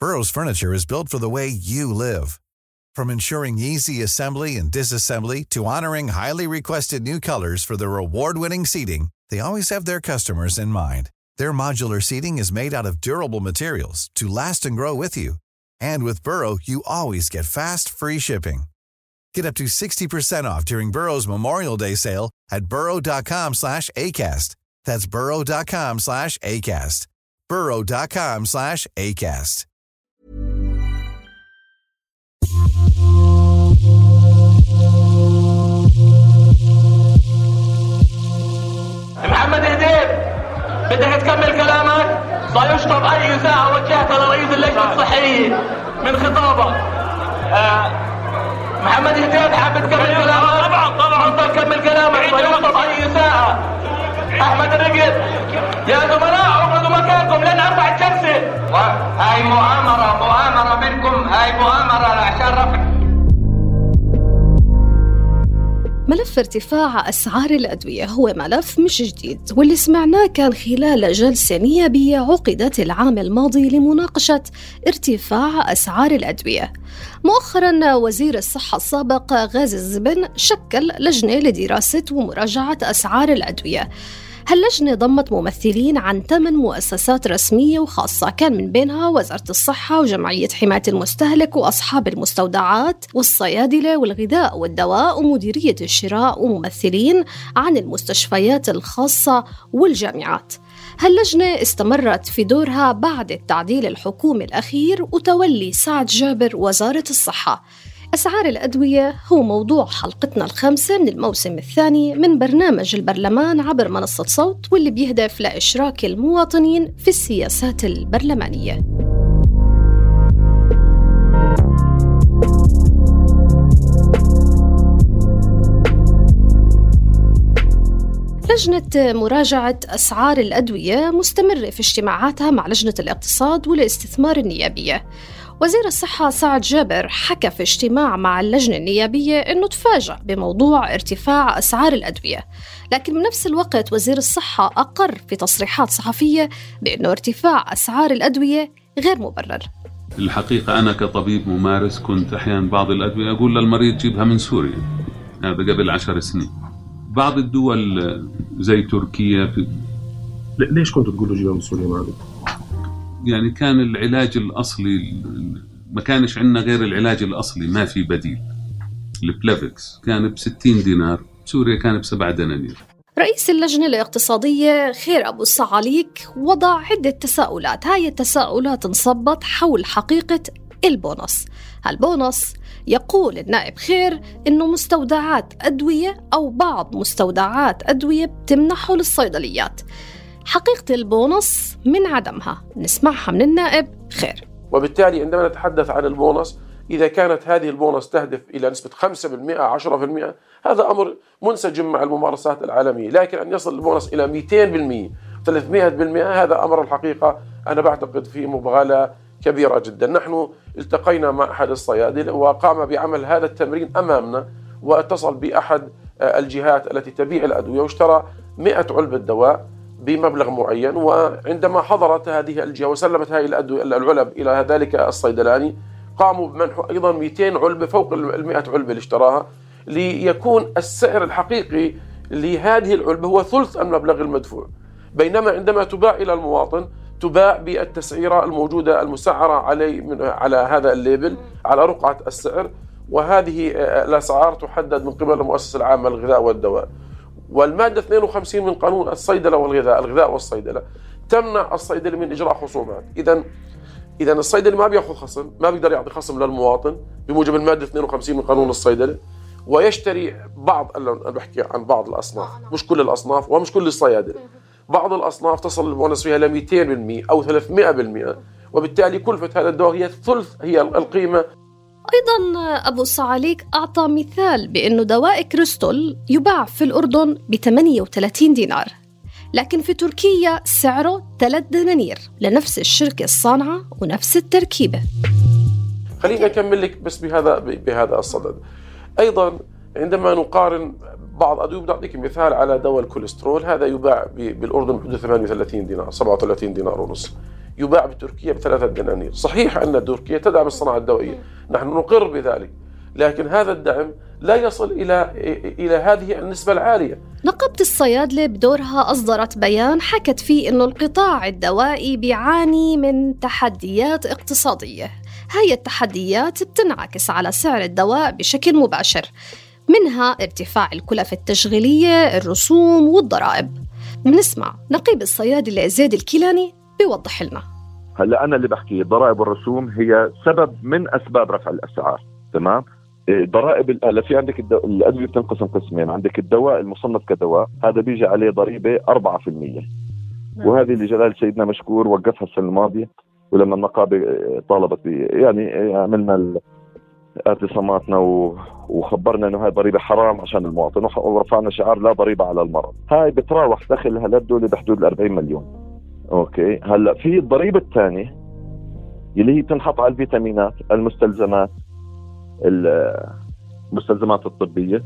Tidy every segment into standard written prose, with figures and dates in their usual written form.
Burrow's furniture is built for the way you live. From ensuring easy assembly and disassembly to honoring highly requested new colors for their award-winning seating, they always have their customers in mind. Their modular seating is made out of durable materials to last and grow with you. And with Burrow, you always get fast, free shipping. Get up to 60% off during Burrow's Memorial Day sale at burrow.com/ACAST. That's burrow.com/ACAST. burrow.com/ACAST. محمد هديب، بدك تكمل كلامك؟ سيشطب أي ساعة وجهتها لرئيس اللجنة الصحية من خطابك. محمد هديب، حابب تكمل كلامك؟ طبعا كمل كلامك. سيشطب أي ساعة. أحمد الرقد، يا زملاء اقعدوا مكانكم لن أرفع الجلسة. هاي مؤامرة منكم، هاي مؤامرة عشان رفع. ملف ارتفاع أسعار الأدوية هو ملف مش جديد، واللي سمعناه كان خلال جلسة نيابية عقدت العام الماضي لمناقشة ارتفاع أسعار الأدوية. مؤخراً وزير الصحة السابق غازي الزبن شكل لجنة لدراسة ومراجعة أسعار الأدوية. هاللجنة ضمت ممثلين عن 8 مؤسسات رسمية وخاصة، كان من بينها وزارة الصحة وجمعية حماية المستهلك وأصحاب المستودعات والصيادلة والغذاء والدواء ومديرية الشراء وممثلين عن المستشفيات الخاصة والجامعات. هاللجنة استمرت في دورها بعد التعديل الحكومي الأخير وتولي سعد جابر وزارة الصحة. أسعار الأدوية هو موضوع حلقتنا الخامسة من الموسم الثاني من برنامج البرلمان عبر منصة صوت، واللي بيهدف لإشراك المواطنين في السياسات البرلمانية. لجنة مراجعة أسعار الأدوية مستمرة في اجتماعاتها مع لجنة الاقتصاد والاستثمار النيابية. وزير الصحة سعد جابر حكى في اجتماع مع اللجنة النيابية أنه تفاجأ بموضوع ارتفاع أسعار الأدوية، لكن بنفس الوقت وزير الصحة أقر في تصريحات صحفية بأنه ارتفاع أسعار الأدوية غير مبرر. الحقيقة أنا كطبيب ممارس كنت أحيانا بعض الأدوية أقول للمريض جيبها من سوريا، هذا قبل 10 سنين. بعض الدول زي تركيا ليش كنتوا تقولوا جيبها من سوريا معلوم؟ يعني كان العلاج الأصلي ما كانش عندنا غير العلاج الأصلي، ما في بديل. البلافكس كان ب60 دينار، سوريا كان ب7 دنانير. رئيس اللجنة الاقتصادية خير أبو الصعاليك وضع عدة تساؤلات. هاي التساؤلات انصبت حول حقيقة البونص. هالبونص يقول النائب خير إنه مستودعات أدوية أو بعض مستودعات أدوية بتمنحه للصيدليات. حقيقة البونص من عدمها نسمعها من النائب خير. وبالتالي عندما نتحدث عن البونص، إذا كانت هذه البونص تهدف إلى نسبة 5% 10%، هذا أمر منسجم مع الممارسات العالمية. لكن أن يصل البونص إلى 200% 300%، هذا أمر الحقيقة أنا بعتقد فيه مبالغة كبيرة جدا. نحن التقينا مع أحد الصيادلة وقام بعمل هذا التمرين أمامنا، واتصل بأحد الجهات التي تبيع الأدوية واشترى 100 علبة دواء بمبلغ معين. وعندما حضرت هذه الجهة وسلمت هذه العلب إلى ذلك الصيدلاني، قاموا بمنح أيضا 200 علبة فوق 100 علبة اللي اشتراها، ليكون السعر الحقيقي لهذه العلبة هو ثلث المبلغ المدفوع. بينما عندما تباع إلى المواطن تباع بالتسعيرة الموجودة المسعرة على هذا الليبل، على رقعة السعر، وهذه الأسعار تحدد من قبل المؤسسة العامة للغذاء والدواء. والمادة 52 من قانون الصيدلة والغذاء، الغذاء والصيدلة، تمنع الصيدلي من إجراء خصومات. إذا الصيدلي ما بيأخذ خصم، ما بيقدر يعطي خصم للمواطن بموجب المادة 52 من قانون الصيدلة، ويشتري أنا بحكي عن بعض الأصناف، مش كل الأصناف ومش كل الصيادلة. بعض الأصناف تصل البونص فيها ل 200% أو 300%، وبالتالي كلفة هذا الدواء هي ثلث هي القيمة. أيضاً أبو الصعاليك أعطى مثال بأنه دواء كريستول يباع في الأردن ب38 دينار، لكن في تركيا سعره 3 دنانير لنفس الشركة الصانعة ونفس التركيبة. خليني أكمل لك بس بهذا الصدد. أيضاً عندما نقارن بعض أدوية، بدي مثال على دواء الكوليسترول، هذا يباع بالأردن بحدود 38 دينار 37 دينار ونص. يباع بتركيا ب3 دنانير. صحيح أن تركيا تدعم الصناعة الدوائية، نحن نقر بذلك، لكن هذا الدعم لا يصل إلى هذه النسبة العالية. نقابة الصيادلة بدورها أصدرت بيان حكت فيه إنه القطاع الدوائي بيعاني من تحديات اقتصادية. هاي التحديات بتنعكس على سعر الدواء بشكل مباشر، منها ارتفاع الكلف التشغيلية، الرسوم والضرائب. بنسمع نقيب الصيادلة زيد الكيلاني بيوضح لنا. هلا أنا اللي بحكي الضرائب والرسوم هي سبب من أسباب رفع الأسعار، تمام؟ ضرائب في عندك الأدوية بتنقسم قسمين، عندك الدواء المصنف كدواء هذا بيجي عليه ضريبة 4%، وهذه اللي جلال سيدنا مشكور وقفها السنة الماضية، ولما النقابة طالبت يعني عملنا اعتصاماتنا وخبرنا انه هاي ضريبة حرام عشان المواطن، ورفعنا شعار لا ضريبة على المرض. هاي بتراوح دخلها للدولة بحدود 40 مليون. اوكي، هلا في الضريبة الثانية اللي هي بتنحط على الفيتامينات، المستلزمات الطبية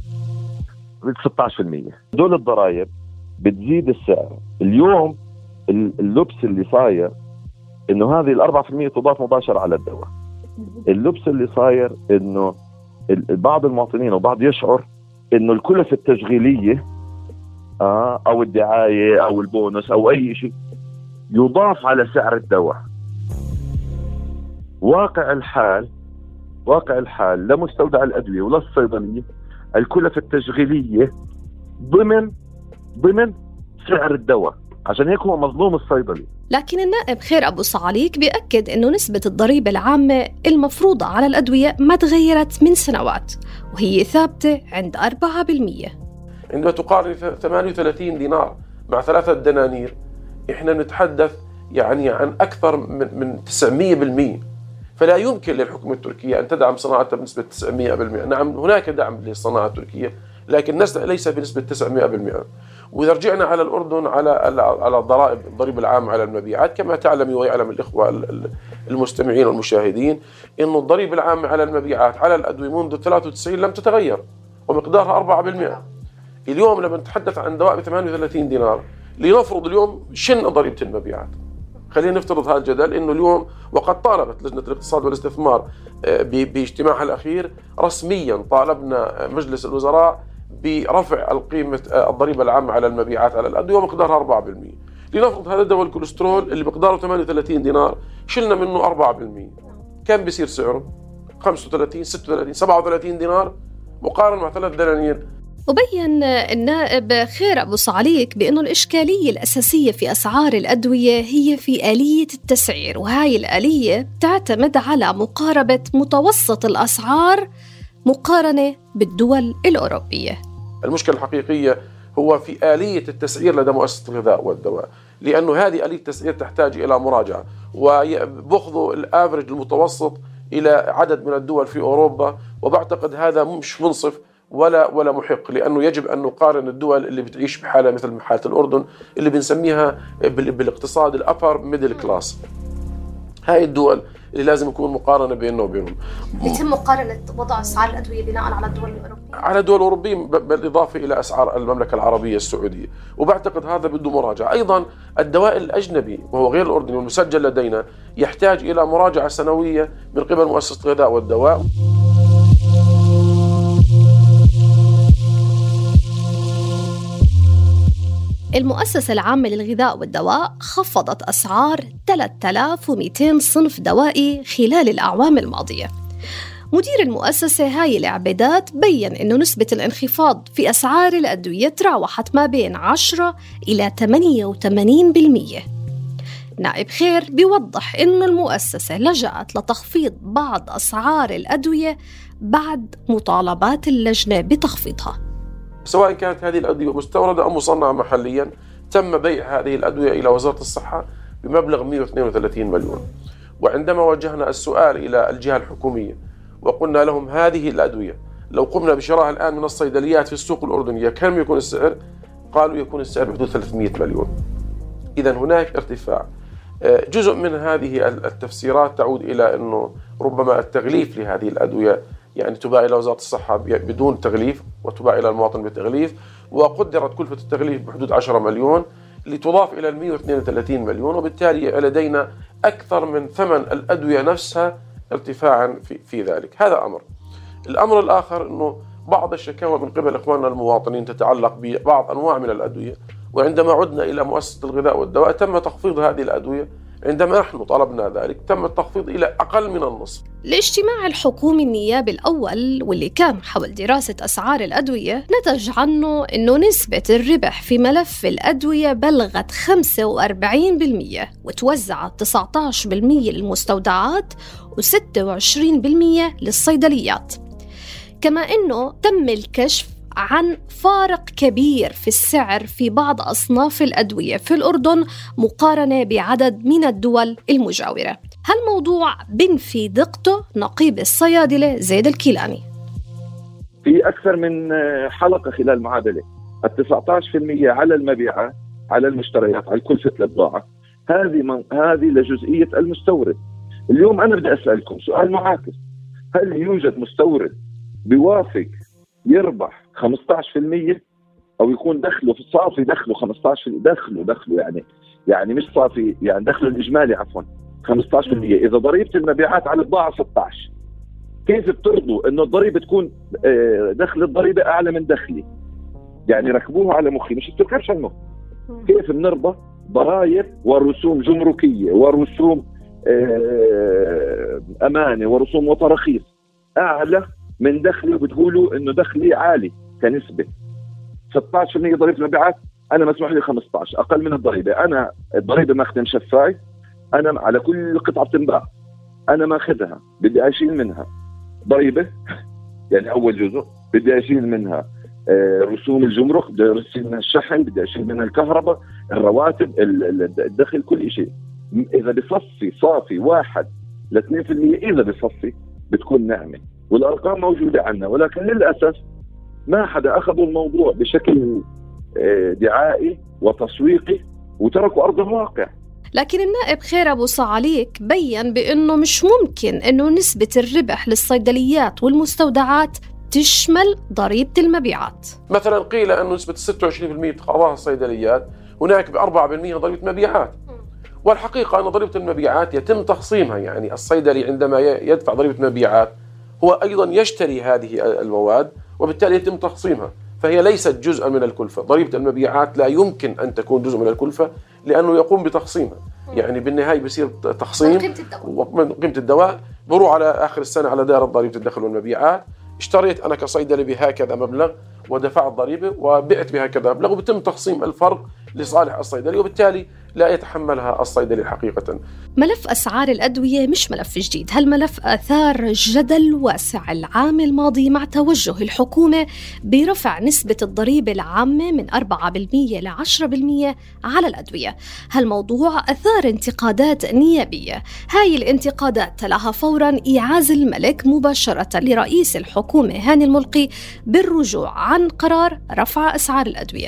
16%. دول الضرائب بتزيد السعر. اليوم اللبس اللي صاير انه هذه 4% تضاف مباشرة على الدواء. اللبس اللي صاير انه بعض المواطنين وبعض يشعر انه الكلفة التشغيلية او الدعاية او البونس او اي شيء يضاف على سعر الدواء. واقع الحال لمستودع الأدوية ولا الصيدلية الكلفة التشغيلية ضمن سعر الدواء، عشان هيك هو مظلوم الصيدلي. لكن النائب خير أبو صعاليك بيأكد أنه نسبة الضريبة العامة المفروضة على الأدوية ما تغيرت من سنوات، وهي ثابتة عند 4%. عندما تقارن 38 دينار مع 3 دنانير إحنا نتحدث يعني عن أكثر من 900%. فلا يمكن للحكومة التركية أن تدعم صناعتها بنسبة 900%. نعم هناك دعم للصناعة التركية، لكن ليس بنسبة 900%. وإذا رجعنا على الأردن على الضريبة العامة على المبيعات، كما تعلم ويعلم الإخوة المستمعين والمشاهدين إنه الضريبة العامة على المبيعات على الأدوية منذ 93 لم تتغير ومقدارها 4%. اليوم لما نتحدث عن دواء ب 38 دينار، لنفرض اليوم شن ضريبة المبيعات، خلينا نفترض هذا الجدل إنه اليوم، وقد طالبت لجنة الاقتصاد والاستثمار باجتماعها الأخير رسميا، طالبنا مجلس الوزراء برفع القيمة الضريبة العامة على المبيعات على الأدوية ومقدارها 4%. لنفرض هذا دواء الكوليسترول اللي مقداره 38 دينار شلنا منه 4%، كم بيصير سعره؟ 35 36 37 دينار مقارن مع 3 دنانير. وبين النائب خير أبو صعاليك بأنه الإشكالية الأساسية في أسعار الأدوية هي في آلية التسعير، وهاي الآلية تعتمد على مقاربة متوسط الأسعار مقارنة بالدول الأوروبية. المشكلة الحقيقية هو في آلية التسعير لدى مؤسسة الغذاء والدواء، لأنه هذه آلية التسعير تحتاج إلى مراجعة، وبأخذوا الآفرج المتوسط إلى عدد من الدول في أوروبا، وبعتقد هذا مش منصف ولا محق، لأنه يجب أن نقارن الدول اللي بتعيش بحالة مثل حالة الأردن اللي بنسميها بالاقتصاد الأبر ميدل كلاس. هاي الدول اللي لازم يكون مقارنة بيننا وبينهم. يتم مقارنة وضع أسعار الأدوية بناء على الدول الأوروبية، على الدول الأوروبية بالإضافة إلى أسعار المملكة العربية السعودية، وبعتقد هذا بده مراجعة. أيضا الدواء الأجنبي وهو غير الأردني والمسجل لدينا يحتاج إلى مراجعة سنوية من قبل مؤسسة الغذاء والدواء. المؤسسة العامة للغذاء والدواء خفضت أسعار 3200 صنف دوائي خلال الأعوام الماضية. مدير المؤسسة هاي العبيدات بيّن أنه نسبة الانخفاض في أسعار الأدوية تراوحت ما بين 10 إلى 88%. نائب خير بيوضح أنه المؤسسة لجأت لتخفيض بعض أسعار الأدوية بعد مطالبات اللجنة بتخفيضها. سواء كانت هذه الأدوية مستوردة أو مصنعة محليا، تم بيع هذه الأدوية إلى وزارة الصحة بمبلغ 132 مليون. وعندما وجهنا السؤال إلى الجهة الحكومية وقلنا لهم هذه الأدوية لو قمنا بشرائها الآن من الصيدليات في السوق الأردنية كم يكون السعر؟ قالوا يكون السعر بحدود 300 مليون. إذا هناك ارتفاع. جزء من هذه التفسيرات تعود إلى أنه ربما التغليف لهذه الأدوية، يعني تباع إلى وزارة الصحة بدون تغليف وتباع إلى المواطن بتغليف، وقدرت كلفة التغليف بحدود 10 مليون. لتضاف إلى 132 مليون، وبالتالي لدينا أكثر من ثمن الأدوية نفسها ارتفاعا في ذلك. هذا أمر. الأمر الآخر أنه بعض الشكاوى من قبل إخواننا المواطنين تتعلق ببعض أنواع من الأدوية، وعندما عدنا إلى مؤسسة الغذاء والدواء تم تخفيض هذه الأدوية. عندما نحن طلبنا ذلك تم التخفيض إلى أقل من النصف. الاجتماع الحكومي النيابي الأول واللي كان حول دراسة أسعار الأدوية نتج عنه أنه نسبة الربح في ملف الأدوية بلغت 45% وتوزعت 19% للمستودعات و26% للصيدليات. كما أنه تم الكشف عن فارق كبير في السعر في بعض أصناف الأدوية في الأردن مقارنة بعدد من الدول المجاورة. هالموضوع بنفي دقته نقيب الصيادلة زيد الكيلاني. في أكثر من حلقة خلال معادلة 19% على المبيعات، على المشتريات، على كلفة البضاعة، هذه لجزئية المستورد. اليوم أنا بدي أسألكم سؤال معاكس: هل يوجد مستورد بيوافق يربح 15% او يكون دخله في الصافي دخله 15%؟ دخله يعني مش صافي، يعني دخله الاجمالي عفوا 15%. اذا ضريبه المبيعات على البضاعه 16، كيف بترضوا انه الضريبه تكون دخل الضريبه اعلى من دخلي؟ يعني ركبوها على مخي، مش بتركبش على المخ. كيف بنرضى ضرائب ورسوم جمركيه ورسوم امانه ورسوم وتراخيص اعلى من دخلي، وبتقولوا انه دخلي عالي كنسبه؟ 16% ضريبه المبيعات، انا مسموح لي 15 اقل من الضريبه. انا الضريبه ماخذها شفاي، انا على كل قطعه تنباع انا ماخذها، بدي اشيل منها ضريبه يعني اول جزء، بدي اشيل منها رسوم الجمرك، بدي اشيل منها الشحن، بدي اشيل منها الكهرباء، الرواتب، الدخل، كل شيء. اذا بصفي صافي 1 ل 2%، اذا بصفي بتكون نعمه، والارقام موجوده عندنا. ولكن للاسف ما حدا اخذوا الموضوع بشكل دعائي وتسويقي وتركوا ارض الواقع. لكن النائب خير أبو صعاليك بيّن بأنه مش ممكن أنه نسبة الربح للصيدليات والمستودعات تشمل ضريبة المبيعات. مثلا قيل أنه نسبة 26% تقاضاها الصيدليات، هناك ب4% ضريبة مبيعات. والحقيقة أن ضريبة المبيعات يتم تخصيمها، يعني الصيدلي عندما يدفع ضريبة مبيعات هو أيضا يشتري هذه المواد، وبالتالي يتم تخصيمها، فهي ليست جزءا من الكلفة. ضريبة المبيعات لا يمكن أن تكون جزء من الكلفة لأنه يقوم بتخصيمها، يعني بالنهاية بيصير تخصيم من قيمة الدواء، بروح على آخر السنة على دائرة ضريبة الدخل والمبيعات. اشتريت أنا كصيدلي بهكذا مبلغ ودفعت ضريبة، وبعت بهكذا مبلغ، وبتم تقسيم الفرق لصالح الصيدلي، وبالتالي لا يتحملها الصيدلي حقيقة. ملف أسعار الأدوية مش ملف جديد، هالملف أثار جدل واسع العام الماضي مع توجه الحكومة برفع نسبة الضريبة العامة من 4% ل 10% على الأدوية. هالموضوع أثار انتقادات نيابية، هاي الانتقادات تلاها فوراً إيعاز الملك مباشرة لرئيس الحكومة هاني الملقي بالرجوع عن قرار رفع أسعار الأدوية.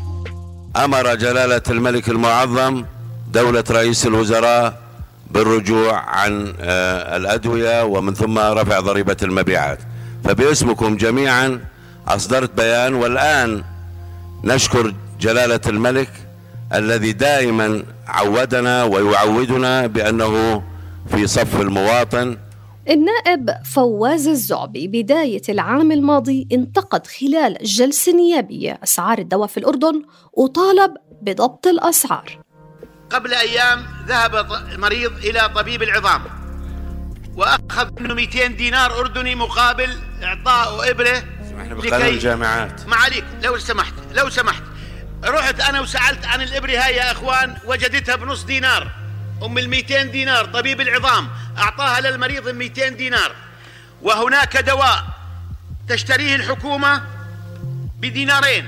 أمر جلالة الملك المعظم دولة رئيس الوزراء بالرجوع عن الأدوية ومن ثم رفع ضريبة المبيعات. فباسمكم جميعا أصدرت بيان، والآن نشكر جلالة الملك الذي دائما عودنا ويعودنا بأنه في صف المواطن. النائب فواز الزعبي بداية العام الماضي انتقد خلال جلسة نيابية أسعار الدواء في الأردن وطالب بضبط الأسعار. قبل أيام ذهب مريض إلى طبيب العظام وأخذ منه 200 دينار أردني مقابل إعطاء إبرة لكي الجامعات. ما عليك، لو سمحت رحت أنا وسألت عن الإبرة هاي يا أخوان، وجدتها بنص دينار. أم 200 دينار طبيب العظام أعطاها للمريض 200 دينار، وهناك دواء تشتريه الحكومة بدينارين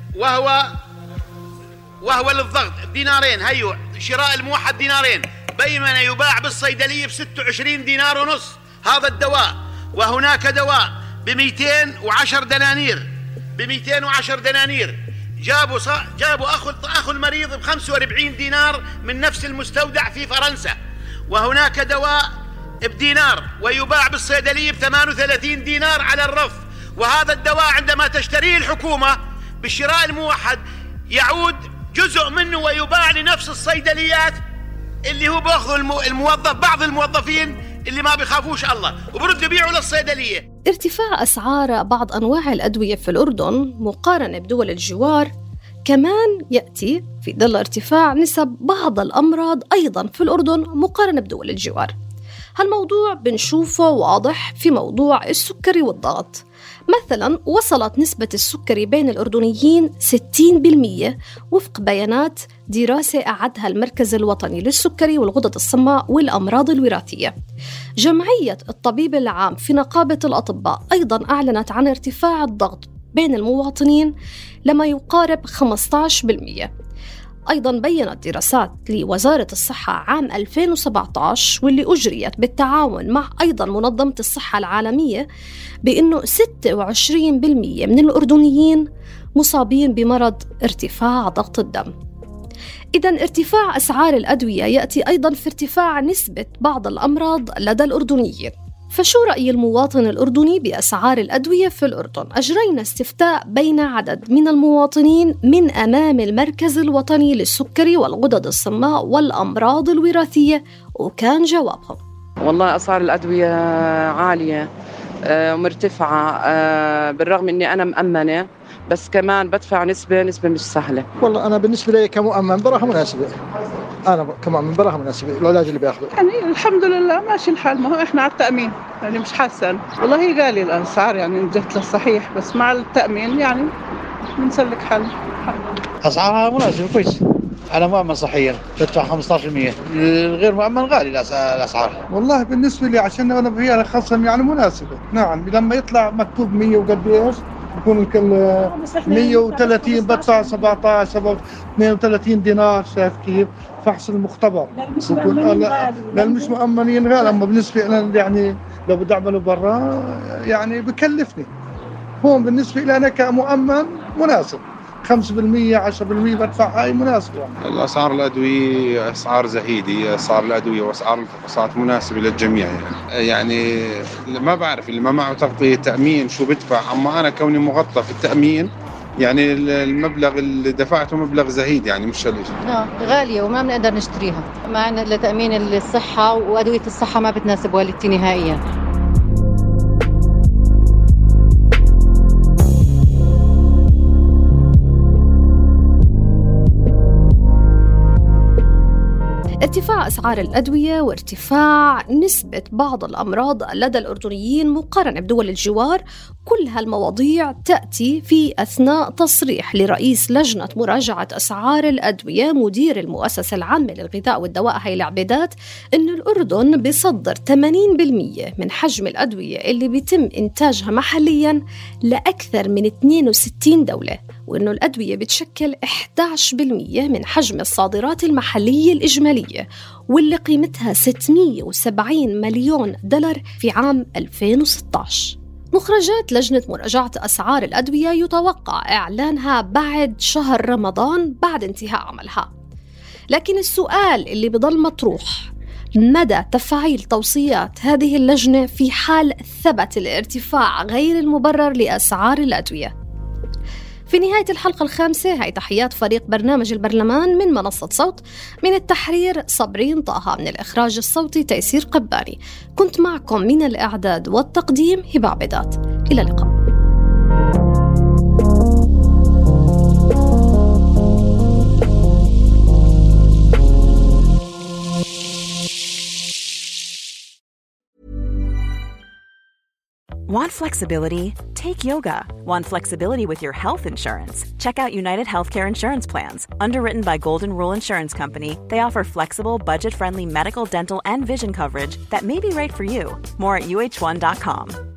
وهو للضغط دينارين، هيو شراء الموحد دينارين، بينما يباع بالصيدلية ب26 دينار ونص هذا الدواء. وهناك دواء ب210 دنانير جابوا أخو المريض ب45 دينار من نفس المستودع في فرنسا. وهناك دواء بدينار ويباع بالصيدلية ب38 دينار على الرف. وهذا الدواء عندما تشتريه الحكومة بالشراء الموحد يعود جزء منه ويباع لنفس الصيدليات اللي هو بأخذ الموظف، بعض الموظفين اللي ما بيخافوش الله وبردوا يبيعوا للصيدلية. ارتفاع أسعار بعض أنواع الأدوية في الأردن مقارنة بدول الجوار كمان يأتي في ظل ارتفاع نسب بعض الأمراض أيضاً في الأردن مقارنة بدول الجوار. هالموضوع بنشوفه واضح في موضوع السكري والضغط. مثلاً وصلت نسبة السكري بين الأردنيين 60% وفق بيانات دراسة أعدها المركز الوطني للسكري والغدد الصماء والأمراض الوراثية. جمعية الطبيب العام في نقابة الأطباء أيضاً أعلنت عن ارتفاع الضغط بين المواطنين لما يقارب 15%. أيضاً بيّنت دراسات لوزارة الصحة عام 2017 واللي أجريت بالتعاون مع أيضاً منظمة الصحة العالمية بأنه 26% من الأردنيين مصابين بمرض ارتفاع ضغط الدم. إذن ارتفاع أسعار الأدوية يأتي أيضاً في ارتفاع نسبة بعض الأمراض لدى الأردنيين. فشو رأي المواطن الأردني بأسعار الأدوية في الأردن؟ أجرينا استفتاء بين عدد من المواطنين من أمام المركز الوطني للسكري والغدد الصماء والأمراض الوراثية وكان جوابهم: والله أسعار الأدوية عالية ومرتفعة، بالرغم أني أنا مأمنة بس كمان بدفع نسبة مش سهلة. والله أنا بالنسبة لي كمؤمن براها مناسبة، أنا كمؤمن براها مناسبة العلاج اللي بياخده. يعني الحمد لله ماشي الحال، ما هو إحنا على التأمين يعني مش حاسن. والله هي غالية الأسعار يعني من جهة للصحيح، بس مع التأمين يعني بنسلك حل. أسعارها مناسبة كويس. أنا مؤمن صحيا بدفع 15%، الغير مؤمن غالي الأسعار. والله بالنسبة لي عشان أنا فيها خصم يعني مناسبة. نعم لما يطلع مكتوب 100 وقد إيش يكون الكل 130 بدفع 32 دينار. شايف كيف؟ فحص المختبر لأن مش مؤمنين غالي. أما بالنسبة لنا يعني لو بدي أعمله برا يعني بكلفني. هون بالنسبة لي أنا كمؤمن مناسب، 5% 10% بدفع هاي مناسبة. الأسعار الأدوية أسعار زهيدة، أسعار الأدوية وأسعار الفحوصات مناسبة للجميع يعني ما بعرف اللي ما معه تغطية تأمين شو بدفع. أما أنا كوني مغطى في التأمين يعني المبلغ اللي دفعته مبلغ زهيد يعني مش شليش. غالية وما بنقدر نشتريها، مع أن لتأمين الصحة وأدوية الصحة ما بتناسب والدتي نهائيا. ارتفاع أسعار الأدوية وارتفاع نسبة بعض الأمراض لدى الأردنيين مقارنة بدول الجوار، كل هالمواضيع تأتي في أثناء تصريح لرئيس لجنة مراجعة أسعار الأدوية مدير المؤسسة العامة للغذاء والدواء هاي العبيدات إن الأردن بيصدر 80% من حجم الأدوية اللي بيتم إنتاجها محلياً لأكثر من 62 دولة، وإنه الأدوية بتشكل 11% من حجم الصادرات المحلية الإجمالية واللي قيمتها 670 مليون دولار في عام 2016. مخرجات لجنة مراجعة أسعار الأدوية يتوقع إعلانها بعد شهر رمضان بعد انتهاء عملها. لكن السؤال اللي بضل مطروح: مدى تفعيل توصيات هذه اللجنة في حال ثبت الارتفاع غير المبرر لأسعار الأدوية؟ في نهاية الحلقة الخامسة هاي تحيات فريق برنامج البرلمان من منصة صوت، من التحرير صبرين طه، من الإخراج الصوتي تيسير قباني، كنت معكم من الإعداد والتقديم هبة عبيدات. إلى اللقاء. Want flexibility? Take yoga. Want flexibility with your health insurance? Check out United Healthcare Insurance Plans. Underwritten by Golden Rule Insurance Company, they offer flexible, budget-friendly medical, dental, and vision coverage that may be right for you. More at UH1.com.